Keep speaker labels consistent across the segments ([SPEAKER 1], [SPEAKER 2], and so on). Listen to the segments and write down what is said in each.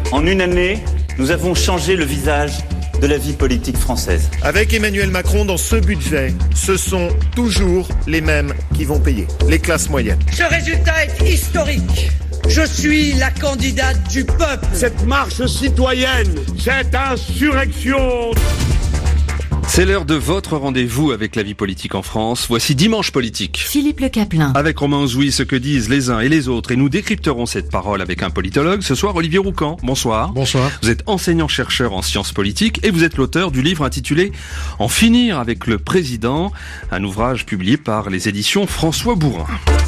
[SPEAKER 1] En une année, nous avons changé le visage de la vie politique française.
[SPEAKER 2] Avec Emmanuel Macron dans ce budget, ce sont toujours les mêmes qui vont payer, les classes moyennes.
[SPEAKER 3] Ce résultat est historique. Je suis la candidate du peuple.
[SPEAKER 4] Cette marche citoyenne, cette insurrection.
[SPEAKER 5] C'est l'heure de votre rendez-vous avec la vie politique en France. Voici Dimanche Politique.
[SPEAKER 6] Philippe Le Caplin.
[SPEAKER 5] Avec Romain Ozoui, ce que disent les uns et les autres. Et nous décrypterons cette parole avec un politologue. Ce soir, Olivier Roucan. Bonsoir.
[SPEAKER 7] Bonsoir.
[SPEAKER 5] Vous êtes enseignant-chercheur en sciences politiques et vous êtes l'auteur du livre intitulé « En finir avec le président », un ouvrage publié par les éditions François Bourin.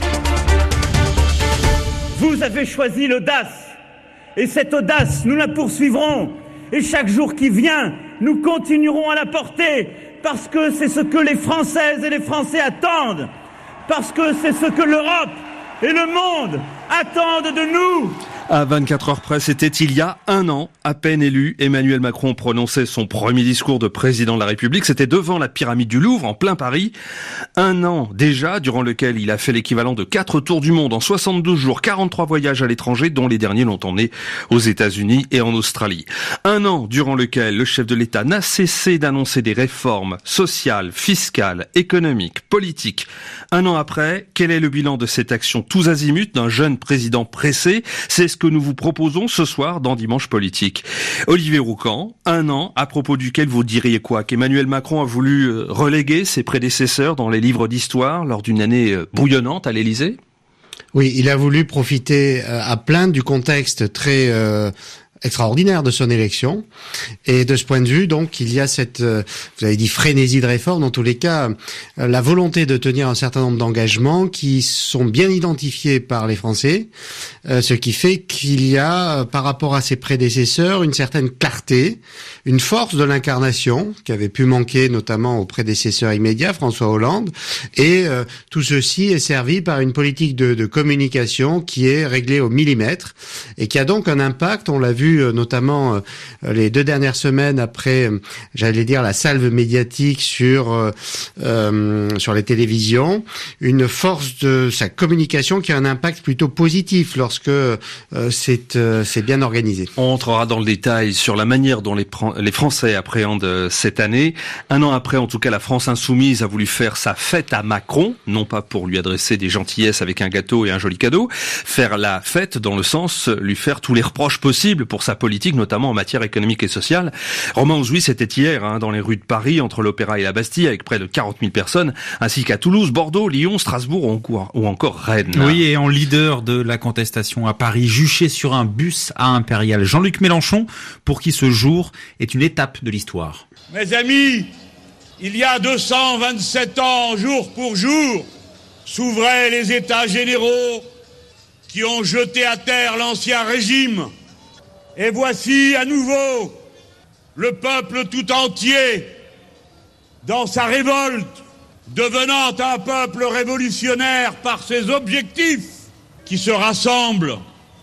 [SPEAKER 8] Vous avez choisi l'audace. Et cette audace, nous la poursuivrons. Et chaque jour qui vient, nous continuerons à la porter, parce que c'est ce que les Françaises et les Français attendent, parce que c'est ce que l'Europe et le monde attendent de nous.
[SPEAKER 5] À 24 heures près, c'était il y a un an, à peine élu, Emmanuel Macron prononçait son premier discours de président de la République. C'était devant la pyramide du Louvre, en plein Paris. Un an déjà, durant lequel il a fait l'équivalent de 4 tours du monde en 72 jours, 43 voyages à l'étranger, dont les derniers l'ont emmené aux États-Unis et en Australie. Un an durant lequel le chef de l'État n'a cessé d'annoncer des réformes sociales, fiscales, économiques, politiques. Un an après, quel est le bilan de cette action tous azimuts d'un jeune président pressé? C'est ce que nous vous proposons ce soir dans Dimanche Politique. Olivier Roucan, un an à propos duquel vous diriez quoi? Qu'Emmanuel Macron a voulu reléguer ses prédécesseurs dans les livres d'histoire lors d'une année bouillonnante à l'Élysée?
[SPEAKER 7] Oui, il a voulu profiter à plein du contexte très extraordinaire de son élection. Et de ce point de vue, donc, il y a cette, vous avez dit frénésie de réforme, dans tous les cas, la volonté de tenir un certain nombre d'engagements qui sont bien identifiés par les Français, ce qui fait qu'il y a, par rapport à ses prédécesseurs, une certaine clarté, une force de l'incarnation qui avait pu manquer notamment aux prédécesseurs immédiats, François Hollande, et tout ceci est servi par une politique de communication qui est réglée au millimètre et qui a donc un impact, on l'a vu notamment les 2 dernières semaines après, j'allais dire, la salve médiatique sur les télévisions, une force de sa communication qui a un impact plutôt positif lorsque c'est bien organisé.
[SPEAKER 5] On entrera dans le détail sur la manière dont les Français appréhendent cette année. Un an après, en tout cas, la France insoumise a voulu faire sa fête à Macron, non pas pour lui adresser des gentillesses avec un gâteau et un joli cadeau, faire la fête dans le sens lui faire tous les reproches possibles pour sa politique, notamment en matière économique et sociale. Romain Ozoui, c'était hier dans les rues de Paris, entre l'Opéra et la Bastille, avec près de 40 000 personnes, ainsi qu'à Toulouse, Bordeaux, Lyon, Strasbourg ou encore Rennes.
[SPEAKER 9] Oui, et en leader de la contestation à Paris, juché sur un bus à Impérial, Jean-Luc Mélenchon, pour qui ce jour est une étape de l'histoire.
[SPEAKER 4] Mes amis, il y a 227 ans, jour pour jour, s'ouvraient les États généraux qui ont jeté à terre l'ancien régime. Et voici à nouveau le peuple tout entier dans sa révolte, devenant un peuple révolutionnaire par ses objectifs, qui se rassemble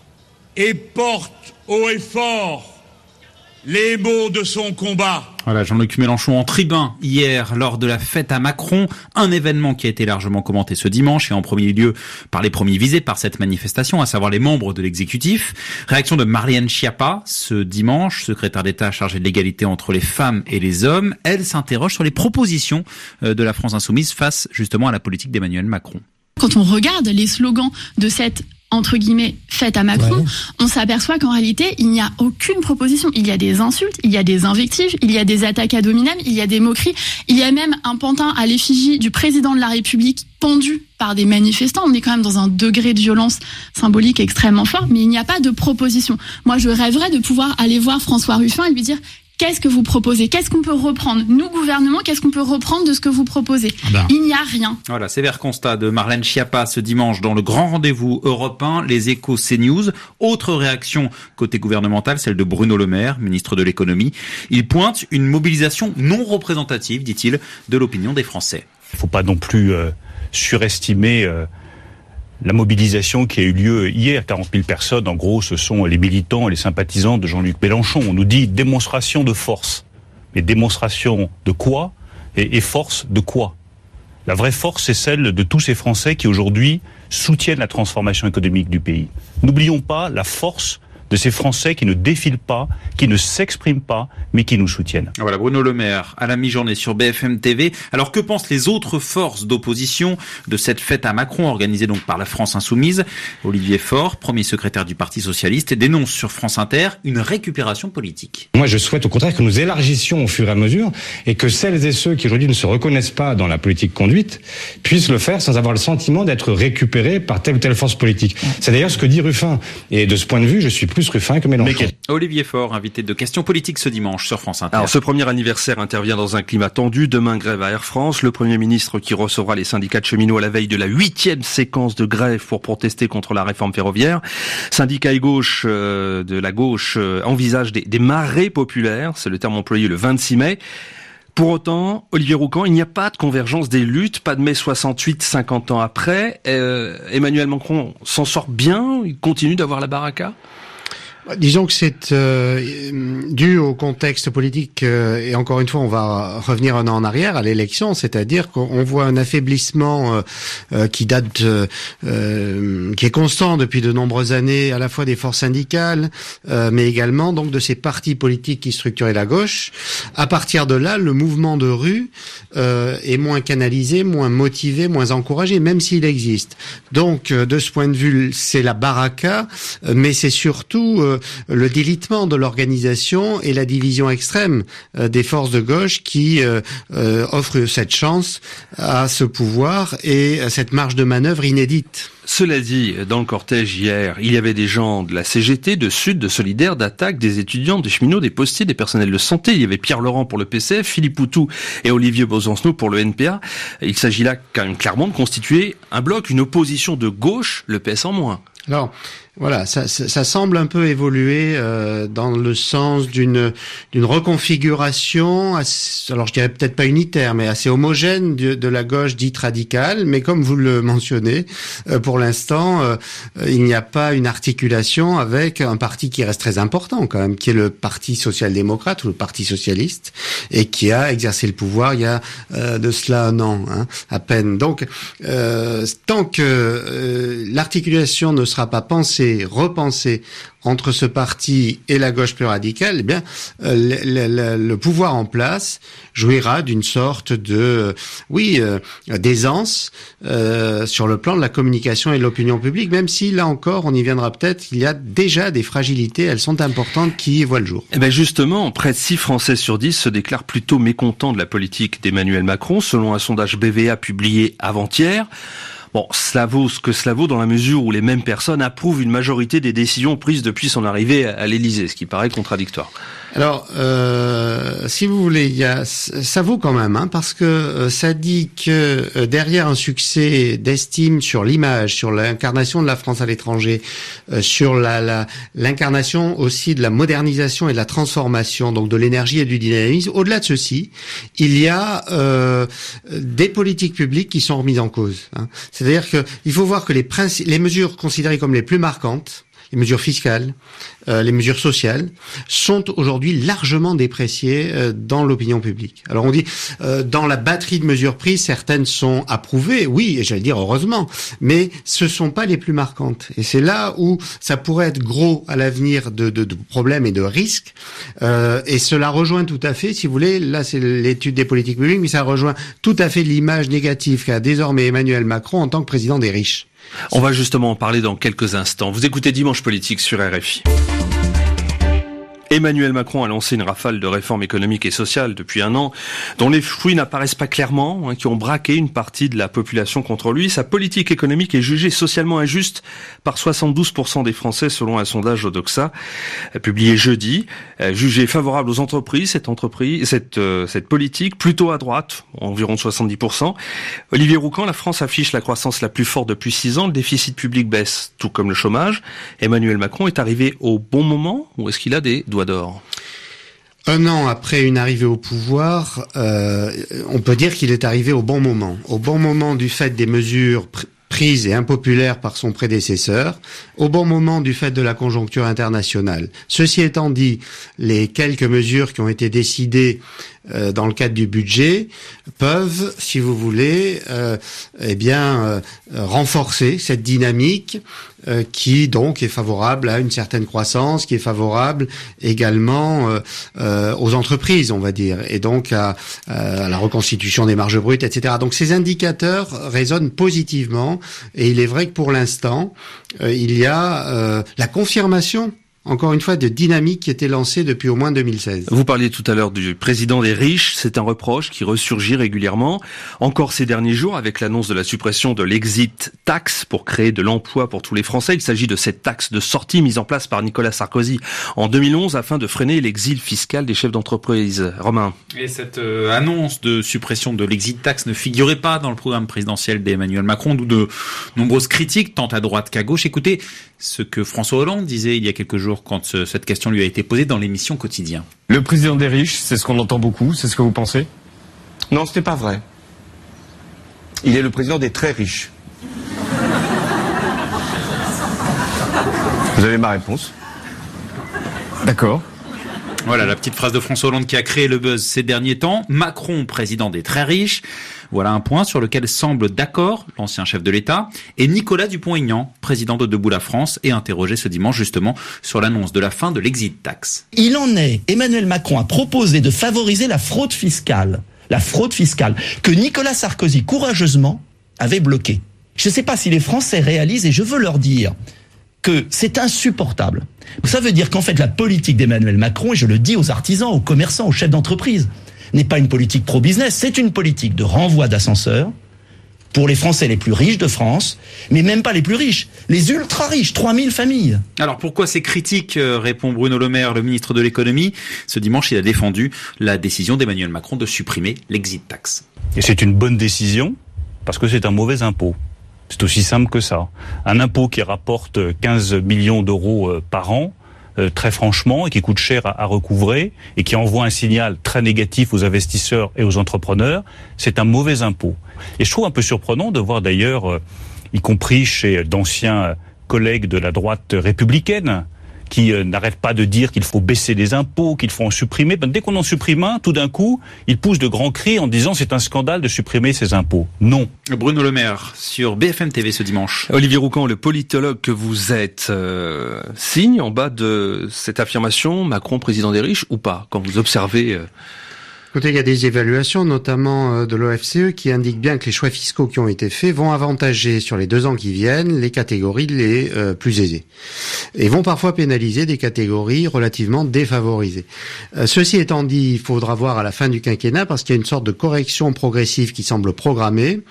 [SPEAKER 4] et porte haut et fort les mots de son combat.
[SPEAKER 9] Voilà, Jean-Luc Mélenchon en tribun hier lors de la fête à Macron, un événement qui a été largement commenté ce dimanche et en premier lieu par les premiers visés par cette manifestation, à savoir les membres de l'exécutif. Réaction de Marlène Schiappa ce dimanche, secrétaire d'État chargée de l'égalité entre les femmes et les hommes. Elle s'interroge sur les propositions de la France insoumise face justement à la politique d'Emmanuel Macron.
[SPEAKER 10] Quand on regarde les slogans de cette entre guillemets, fête à Macron, on s'aperçoit qu'en réalité, il n'y a aucune proposition. Il y a des insultes, il y a des invectives, il y a des attaques ad hominem, il y a des moqueries, il y a même un pantin à l'effigie du président de la République pendu par des manifestants. On est quand même dans un degré de violence symbolique extrêmement fort, mais il n'y a pas de proposition. Moi, je rêverais de pouvoir aller voir François Ruffin et lui dire: qu'est-ce que vous proposez? Qu'est-ce qu'on peut reprendre? Nous, gouvernement, qu'est-ce qu'on peut reprendre de ce que vous proposez? Il n'y a rien.
[SPEAKER 9] Voilà, sévère constat de Marlène Schiappa ce dimanche dans le grand rendez-vous européen, les Échos CNews. Autre réaction côté gouvernemental, celle de Bruno Le Maire, ministre de l'économie. Il pointe une mobilisation non représentative, dit-il, de l'opinion des Français.
[SPEAKER 11] Il ne faut pas non plus surestimer la mobilisation qui a eu lieu hier. 40 000 personnes, en gros, ce sont les militants et les sympathisants de Jean-Luc Mélenchon. On nous dit démonstration de force. Mais démonstration de quoi et force de quoi? La vraie force, c'est celle de tous ces Français qui aujourd'hui soutiennent la transformation économique du pays. N'oublions pas la force de ces Français qui ne défilent pas, qui ne s'expriment pas, mais qui nous soutiennent.
[SPEAKER 9] Voilà, Bruno Le Maire, à la mi-journée sur BFM TV. Alors, que pensent les autres forces d'opposition de cette fête à Macron, organisée donc par la France Insoumise? Olivier Faure, premier secrétaire du Parti Socialiste, dénonce sur France Inter une récupération politique.
[SPEAKER 6] Moi, je souhaite au contraire que nous élargissions au fur et à mesure et que celles et ceux qui aujourd'hui ne se reconnaissent pas dans la politique conduite puissent le faire sans avoir le sentiment d'être récupérés par telle ou telle force politique. C'est d'ailleurs ce que dit Ruffin. Et de ce point de vue, je suis plus Ruffin que Mélenchon.
[SPEAKER 9] Olivier Faure, invité de Questions politiques ce dimanche sur France Inter.
[SPEAKER 5] Alors, ce premier anniversaire intervient dans un climat tendu. Demain, grève à Air France. Le Premier ministre qui recevra les syndicats de cheminots à la veille de la 8e séquence de grève pour protester contre la réforme ferroviaire. Syndicats et gauche de la gauche envisagent des marées populaires. C'est le terme employé le 26 mai. Pour autant, Olivier Roucan, il n'y a pas de convergence des luttes, pas de mai 68, 50 ans après. Emmanuel Macron s'en sort bien, il continue d'avoir la baraka ?
[SPEAKER 7] Disons que c'est dû au contexte politique et encore une fois on va revenir un an en arrière à l'élection, c'est-à-dire qu'on voit un affaiblissement qui date qui est constant depuis de nombreuses années, à la fois des forces syndicales mais également donc de ces partis politiques qui structuraient la gauche. À partir de là, le mouvement de rue est moins canalisé, moins motivé, moins encouragé, même s'il existe. Donc de ce point de vue, c'est la baraka, mais c'est surtout le délitement de l'organisation et la division extrême des forces de gauche qui offrent cette chance à ce pouvoir et à cette marge de manœuvre inédite.
[SPEAKER 5] Cela dit, dans le cortège hier, il y avait des gens de la CGT, de Sud, de Solidaire, d'Attaque, des étudiants, des cheminots, des postiers, des personnels de santé. Il y avait Pierre Laurent pour le PCF, Philippe Poutou et Olivier Besancenot pour le NPA. Il s'agit là quand même clairement de constituer un bloc, une opposition de gauche, le PS en moins.
[SPEAKER 7] Alors, voilà, ça semble un peu évoluer dans le sens d'une reconfiguration, alors je dirais peut-être pas unitaire, mais assez homogène de la gauche dite radicale. Mais comme vous le mentionnez, pour l'instant, il n'y a pas une articulation avec un parti qui reste très important quand même, qui est le Parti social-démocrate ou le Parti socialiste, et qui a exercé le pouvoir il y a de cela un an, à peine. Donc, tant que l'articulation ne sera pas repensée entre ce parti et la gauche plus radicale, eh bien, le pouvoir en place jouira d'une sorte de, d'aisance sur le plan de la communication et de l'opinion publique, même si, là encore, on y viendra peut-être, il y a déjà des fragilités, elles sont importantes, qui voient le jour.
[SPEAKER 5] Eh ben justement, près de 6 Français sur 10 se déclarent plutôt mécontents de la politique d'Emmanuel Macron, selon un sondage BVA publié avant-hier. Bon, cela vaut ce que cela vaut dans la mesure où les mêmes personnes approuvent une majorité des décisions prises depuis son arrivée à l'Élysée, ce qui paraît contradictoire.
[SPEAKER 7] Alors, si vous voulez, ça vaut quand même, parce que ça dit que derrière un succès d'estime sur l'image, sur l'incarnation de la France à l'étranger, sur l'incarnation aussi de la modernisation et de la transformation, donc de l'énergie et du dynamisme, au-delà de ceci, il y a des politiques publiques qui sont remises en cause. C'est-à-dire que il faut voir que les mesures considérées comme les plus marquantes, les mesures fiscales, les mesures sociales, sont aujourd'hui largement dépréciées dans l'opinion publique. Alors on dit, dans la batterie de mesures prises, certaines sont approuvées, oui, et j'allais dire heureusement, mais ce sont pas les plus marquantes. Et c'est là où ça pourrait être gros à l'avenir de problèmes et de risques. Et cela rejoint tout à fait, si vous voulez, là c'est l'étude des politiques publiques, mais ça rejoint tout à fait l'image négative qu'a désormais Emmanuel Macron en tant que président des riches.
[SPEAKER 5] On va justement en parler dans quelques instants. Vous écoutez Dimanche Politique sur RFI. Emmanuel Macron a lancé une rafale de réformes économiques et sociales depuis un an, dont les fruits n'apparaissent pas clairement, qui ont braqué une partie de la population contre lui. Sa politique économique est jugée socialement injuste par 72% des Français, selon un sondage Odoxa, publié jeudi. Jugée favorable aux entreprises, cette politique, plutôt à droite, environ 70%. Olivier Roucan, la France affiche la croissance la plus forte depuis 6 ans, le déficit public baisse, tout comme le chômage. Emmanuel Macron est arrivé au bon moment, ou est-ce qu'il a des doigts d'or?
[SPEAKER 7] Un an après une arrivée au pouvoir, on peut dire qu'il est arrivé au bon moment. Au bon moment du fait des mesures prises et impopulaires par son prédécesseur, au bon moment du fait de la conjoncture internationale. Ceci étant dit, les quelques mesures qui ont été décidées dans le cadre du budget, peuvent, si vous voulez, renforcer cette dynamique qui donc est favorable à une certaine croissance, qui est favorable également aux entreprises, on va dire, et donc à la reconstitution des marges brutes, etc. Donc ces indicateurs résonnent positivement, et il est vrai que pour l'instant, il y a la confirmation, encore une fois, de dynamique qui était lancée depuis au moins 2016.
[SPEAKER 5] Vous parliez tout à l'heure du président des riches. C'est un reproche qui ressurgit régulièrement. Encore ces derniers jours, avec l'annonce de la suppression de l'exit tax pour créer de l'emploi pour tous les Français. Il s'agit de cette taxe de sortie mise en place par Nicolas Sarkozy en 2011 afin de freiner l'exil fiscal des chefs d'entreprise. Romain.
[SPEAKER 9] Et cette annonce de suppression de l'exit tax ne figurait pas dans le programme présidentiel d'Emmanuel Macron, d'où de nombreuses critiques, tant à droite qu'à gauche. Écoutez ce que François Hollande disait il y a quelques jours quand cette question lui a été posée dans l'émission Quotidien.
[SPEAKER 12] Le président des riches, c'est ce qu'on entend beaucoup, c'est ce que vous pensez ?
[SPEAKER 13] Non, ce n'est pas vrai. Il est le président des très riches. Vous avez ma réponse.
[SPEAKER 12] D'accord.
[SPEAKER 9] Voilà la petite phrase de François Hollande qui a créé le buzz ces derniers temps. Macron, président des très riches. Voilà un point sur lequel semble d'accord l'ancien chef de l'État. Et Nicolas Dupont-Aignan, président de Debout la France, est interrogé ce dimanche justement sur l'annonce de la fin de l'exit tax.
[SPEAKER 14] Il en est, Emmanuel Macron a proposé de favoriser la fraude fiscale que Nicolas Sarkozy courageusement avait bloquée. Je ne sais pas si les Français réalisent, et je veux leur dire que c'est insupportable. Ça veut dire qu'en fait la politique d'Emmanuel Macron, et je le dis aux artisans, aux commerçants, aux chefs d'entreprise, n'est pas une politique pro-business, c'est une politique de renvoi d'ascenseur pour les Français les plus riches de France, mais même pas les plus riches, les ultra-riches, 3000 familles.
[SPEAKER 9] Alors pourquoi ces critiques, répond Bruno Le Maire, le ministre de l'économie. Ce dimanche, il a défendu la décision d'Emmanuel Macron de supprimer l'exit tax.
[SPEAKER 11] Et c'est une bonne décision, parce que c'est un mauvais impôt. C'est aussi simple que ça. Un impôt qui rapporte 15 millions d'euros par an, très franchement, et qui coûte cher à recouvrer, et qui envoie un signal très négatif aux investisseurs et aux entrepreneurs, c'est un mauvais impôt. Et je trouve un peu surprenant de voir d'ailleurs, y compris chez d'anciens collègues de la droite républicaine, qui n'arrêtent pas de dire qu'il faut baisser les impôts, qu'il faut en supprimer. Dès qu'on en supprime un, tout d'un coup, ils poussent de grands cris en disant c'est un scandale de supprimer ces impôts. Non.
[SPEAKER 9] Bruno Le Maire sur BFM TV ce dimanche.
[SPEAKER 5] Olivier Roucan, le politologue que vous êtes, signe en bas de cette affirmation Macron président des riches ou pas, quand vous observez
[SPEAKER 7] Écoutez, il y a des évaluations, notamment de l'OFCE, qui indiquent bien que les choix fiscaux qui ont été faits vont avantager sur les 2 ans qui viennent les catégories les plus aisées, et vont parfois pénaliser des catégories relativement défavorisées. Ceci étant dit, il faudra voir à la fin du quinquennat, parce qu'il y a une sorte de correction progressive qui semble programmée.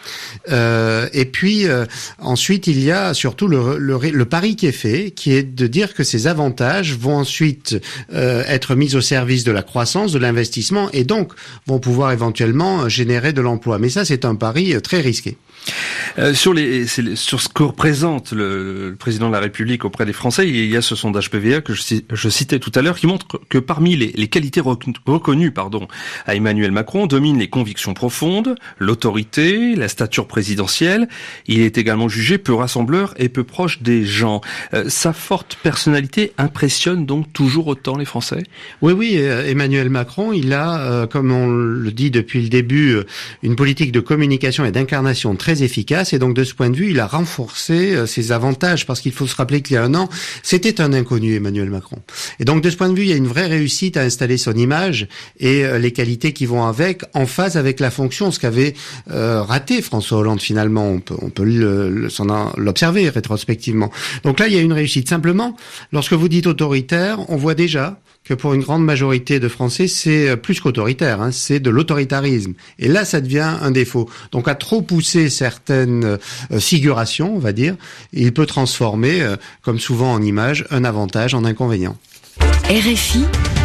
[SPEAKER 7] Et puis ensuite, il y a surtout le pari qui est fait, qui est de dire que ces avantages vont ensuite être mis au service de la croissance, de l'investissement, et donc vont pouvoir éventuellement générer de l'emploi. Mais ça, c'est un pari très risqué.
[SPEAKER 5] Sur ce que représente le président de la République auprès des Français, il y a ce sondage PVA que je citais tout à l'heure qui montre que parmi les qualités reconnues à Emmanuel Macron dominent les convictions profondes, l'autorité, la stature présidentielle. Il est également jugé peu rassembleur et peu proche des gens. Sa forte personnalité impressionne donc toujours autant les Français ?
[SPEAKER 7] Oui, Emmanuel Macron, il a, comme on le dit depuis le début, une politique de communication et d'incarnation très efficace, et donc de ce point de vue, il a renforcé ses avantages, parce qu'il faut se rappeler qu'il y a un an, c'était un inconnu, Emmanuel Macron. Et donc de ce point de vue, il y a une vraie réussite à installer son image et les qualités qui vont avec, en phase avec la fonction, ce qu'avait raté François Hollande finalement, on peut l'observer rétrospectivement. Donc là, il y a une réussite. Simplement, lorsque vous dites autoritaire, on voit déjà que pour une grande majorité de Français, c'est plus qu'autoritaire, c'est de l'autoritarisme. Et là, ça devient un défaut. Donc, à trop pousser certaines figurations, on va dire, il peut transformer, comme souvent en image, un avantage en inconvénient.
[SPEAKER 15] RFI,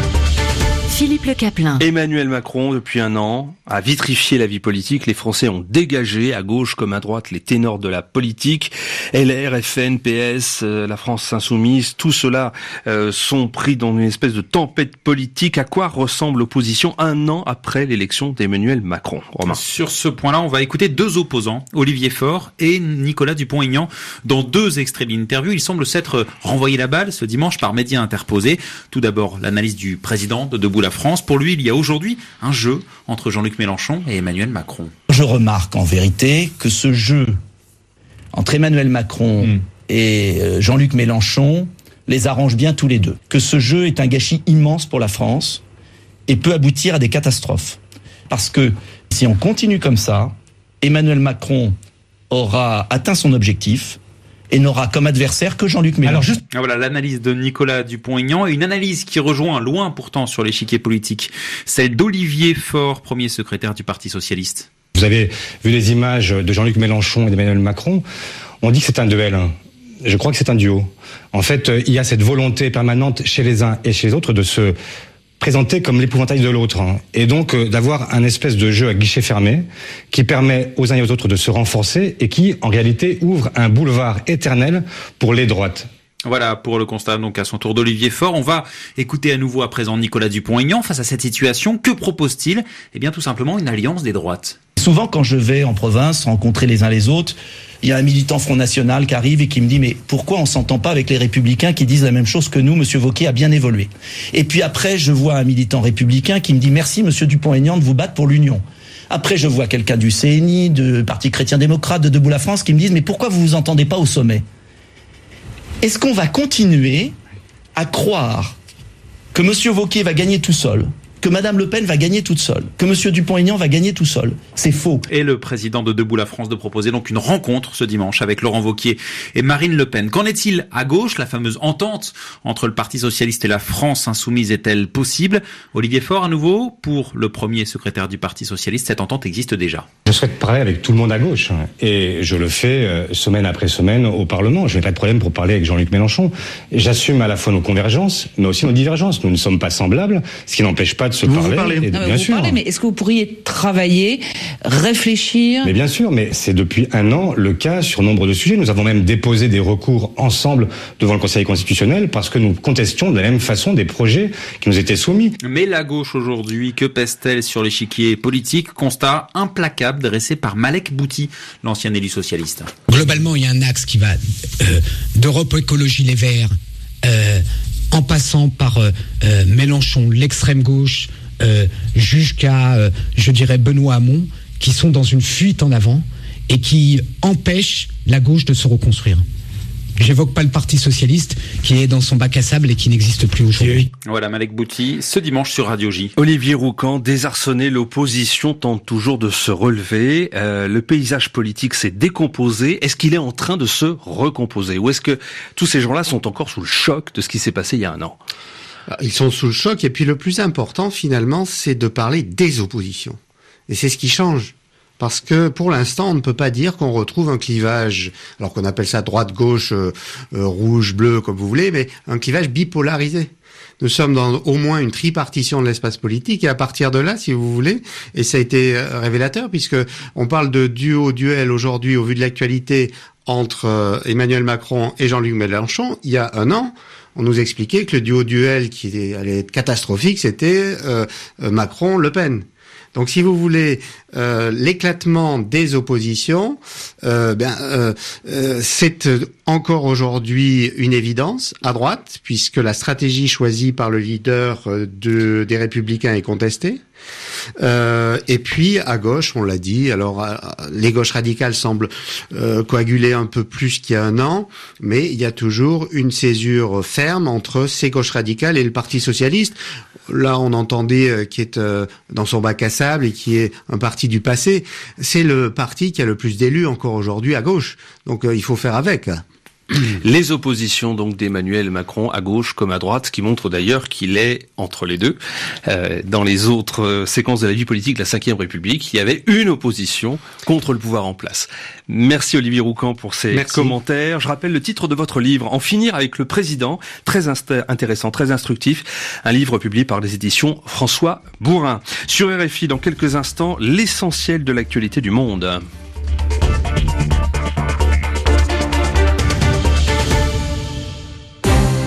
[SPEAKER 15] Philippe Le Caplin.
[SPEAKER 5] Emmanuel Macron, depuis un an, a vitrifié la vie politique. Les Français ont dégagé, à gauche comme à droite, les ténors de la politique. LR, FN, PS, la France insoumise, tout cela sont pris dans une espèce de tempête politique. À quoi ressemble l'opposition un an après l'élection d'Emmanuel Macron ? Romain.
[SPEAKER 9] Sur ce point-là, on va écouter 2 opposants, Olivier Faure et Nicolas Dupont-Aignan. Dans 2 extraits de l'interview, ils semblent s'être renvoyé la balle ce dimanche par médias interposés. Tout d'abord, l'analyse du président de Debout la France. Pour lui, il y a aujourd'hui un jeu entre Jean-Luc Mélenchon et Emmanuel Macron.
[SPEAKER 14] Je remarque en vérité que ce jeu entre Emmanuel Macron et Jean-Luc Mélenchon les arrange bien tous les deux. Que ce jeu est un gâchis immense pour la France et peut aboutir à des catastrophes. Parce que si on continue comme ça, Emmanuel Macron aura atteint son objectif et n'aura comme adversaire que Jean-Luc Mélenchon.
[SPEAKER 9] Voilà l'analyse de Nicolas Dupont-Aignan, et une analyse qui rejoint loin pourtant sur l'échiquier politique, celle d'Olivier Faure, premier secrétaire du Parti socialiste.
[SPEAKER 6] Vous avez vu les images de Jean-Luc Mélenchon et d'Emmanuel Macron. On dit que c'est un duel. Je crois que c'est un duo. En fait, il y a cette volonté permanente chez les uns et chez les autres de se présenter comme l'épouvantail de l'autre. Et donc d'avoir un espèce de jeu à guichet fermé qui permet aux uns et aux autres de se renforcer et qui, en réalité, ouvre un boulevard éternel pour les droites.
[SPEAKER 9] Voilà pour le constat donc à son tour d'Olivier Faure. On va écouter à nouveau à présent Nicolas Dupont-Aignan. Face à cette situation, que propose-t-il ? Eh bien tout simplement une alliance des droites.
[SPEAKER 14] Souvent quand je vais en province rencontrer les uns les autres, il y a un militant Front National qui arrive et qui me dit « Mais pourquoi on s'entend pas avec les Républicains qui disent la même chose que nous ? Monsieur Wauquiez a bien évolué. » Et puis après, je vois un militant républicain qui me dit « Merci Monsieur Dupont-Aignan de vous battre pour l'Union. » Après, je vois quelqu'un du CNI, du Parti chrétien-démocrate, de Debout la France qui me disent « Mais pourquoi vous vous entendez pas au sommet ?» Est-ce qu'on va continuer à croire que Monsieur Wauquiez va gagner tout seul, que Madame Le Pen va gagner toute seule, que Monsieur Dupont-Aignan va gagner tout seul? C'est faux.
[SPEAKER 9] Et le président de Debout la France de proposer donc une rencontre ce dimanche avec Laurent Wauquiez et Marine Le Pen. Qu'en est-il à gauche? La fameuse entente entre le Parti socialiste et la France insoumise est-elle possible? Olivier Faure à nouveau, pour le premier secrétaire du Parti socialiste, cette entente existe déjà.
[SPEAKER 6] Je souhaite parler avec tout le monde à gauche et je le fais semaine après semaine au Parlement. Je n'ai pas de problème pour parler avec Jean-Luc Mélenchon. J'assume à la fois nos convergences mais aussi nos divergences. Nous ne sommes pas semblables, ce qui n'empêche pas de se parler.
[SPEAKER 16] Bien sûr. Mais est-ce que vous pourriez travailler, réfléchir?
[SPEAKER 6] Mais bien sûr, mais c'est depuis un an le cas sur nombre de sujets. Nous avons même déposé des recours ensemble devant le Conseil constitutionnel parce que nous contestions de la même façon des projets qui nous étaient soumis.
[SPEAKER 9] Mais la gauche aujourd'hui, que pèse-t-elle sur l'échiquier politique? Constat implacable dressé par Malek Bouti, l'ancien élu socialiste.
[SPEAKER 17] Globalement, il y a un axe qui va d'Europe Écologie Les Verts, en passant par Mélenchon, l'extrême gauche, jusqu'à, je dirais, Benoît Hamon, qui sont dans une fuite en avant et qui empêchent la gauche de se reconstruire. J'évoque pas le Parti socialiste qui est dans son bac à sable et qui n'existe plus aujourd'hui.
[SPEAKER 9] Voilà Malek Bouti, ce dimanche sur Radio J.
[SPEAKER 5] Olivier Roucan, désarçonné, l'opposition tente toujours de se relever. Le paysage politique s'est décomposé. Est-ce qu'il est en train de se recomposer? Ou est-ce que tous ces gens-là sont encore sous le choc de ce qui s'est passé il y a un an?
[SPEAKER 7] Ils sont sous le choc et puis le plus important finalement c'est de parler des oppositions. Et c'est ce qui change. Parce que pour l'instant, on ne peut pas dire qu'on retrouve un clivage, alors qu'on appelle ça droite-gauche, rouge-bleu, comme vous voulez, mais un clivage bipolarisé. Nous sommes dans au moins une tripartition de l'espace politique et à partir de là, si vous voulez, et ça a été révélateur puisque on parle de duel aujourd'hui au vu de l'actualité entre Emmanuel Macron et Jean-Luc Mélenchon. Il y a un an, on nous expliquait que le duel qui allait être catastrophique, c'était Macron-Le Pen. Donc, si vous voulez, l'éclatement des oppositions, c'est encore aujourd'hui une évidence à droite, puisque la stratégie choisie par le leader des Républicains est contestée. Et puis à gauche, on l'a dit, alors les gauches radicales semblent coaguler un peu plus qu'il y a un an, mais il y a toujours une césure ferme entre ces gauches radicales et le Parti socialiste. Là, on entendait qui est dans son bac à sable et qui est un parti du passé. C'est le parti qui a le plus d'élus encore aujourd'hui à gauche. Donc il faut faire avec.
[SPEAKER 5] Les oppositions donc d'Emmanuel Macron à gauche comme à droite, ce qui montre d'ailleurs qu'il est entre les deux. Dans les autres séquences de la vie politique de la Ve République, il y avait une opposition contre le pouvoir en place. Merci Olivier Roucan pour ces commentaires. Je rappelle le titre de votre livre, En finir avec le président, très intéressant, très instructif, un livre publié par les éditions François Bourin. Sur RFI, dans quelques instants, l'essentiel de l'actualité du monde.